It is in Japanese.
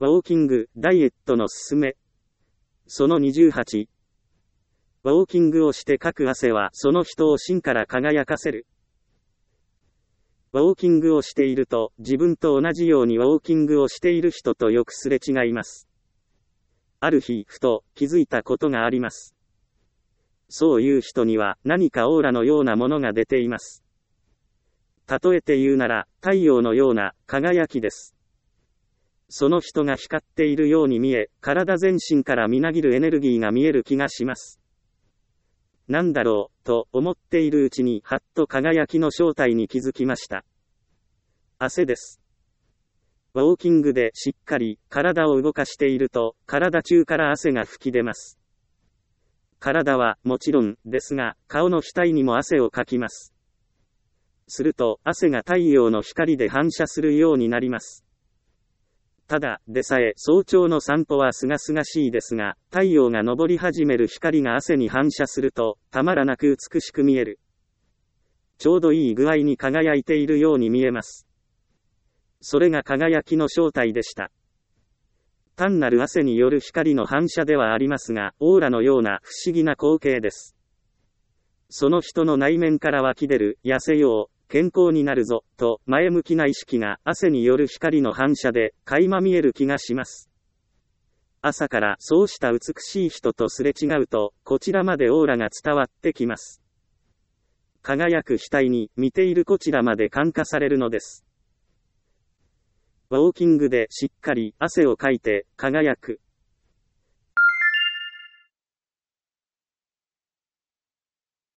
ウォーキング、ダイエットのすすめ。その28。ウォーキングをしてかく汗はその人を芯から輝かせる。ウォーキングをしていると、自分と同じようにウォーキングをしている人とよくすれ違います。ある日、ふと気づいたことがあります。そういう人には何かオーラのようなものが出ています。例えて言うなら、太陽のような輝きです。その人が光っているように見え、体全身からみなぎるエネルギーが見える気がします。なんだろう、と思っているうちに、はっと輝きの正体に気づきました。汗です。ウォーキングでしっかり体を動かしていると、体中から汗が吹き出ます。体はもちろんですが、顔の額にも汗をかきます。すると、汗が太陽の光で反射するようになります。ただでさえ早朝の散歩はすがすがしいですが、太陽が昇り始める光が汗に反射すると、たまらなく美しく見える。ちょうどいい具合に輝いているように見えます。それが輝きの正体でした。単なる汗による光の反射ではありますが、オーラのような不思議な光景です。その人の内面から湧き出る、痩せよう、健康になるぞ、と前向きな意識が汗による光の反射で垣間見える気がします。朝からそうした美しい人とすれ違うと、こちらまでオーラが伝わってきます。輝く額に見ているこちらまで感化されるのです。ウォーキングでしっかり汗をかいて輝く。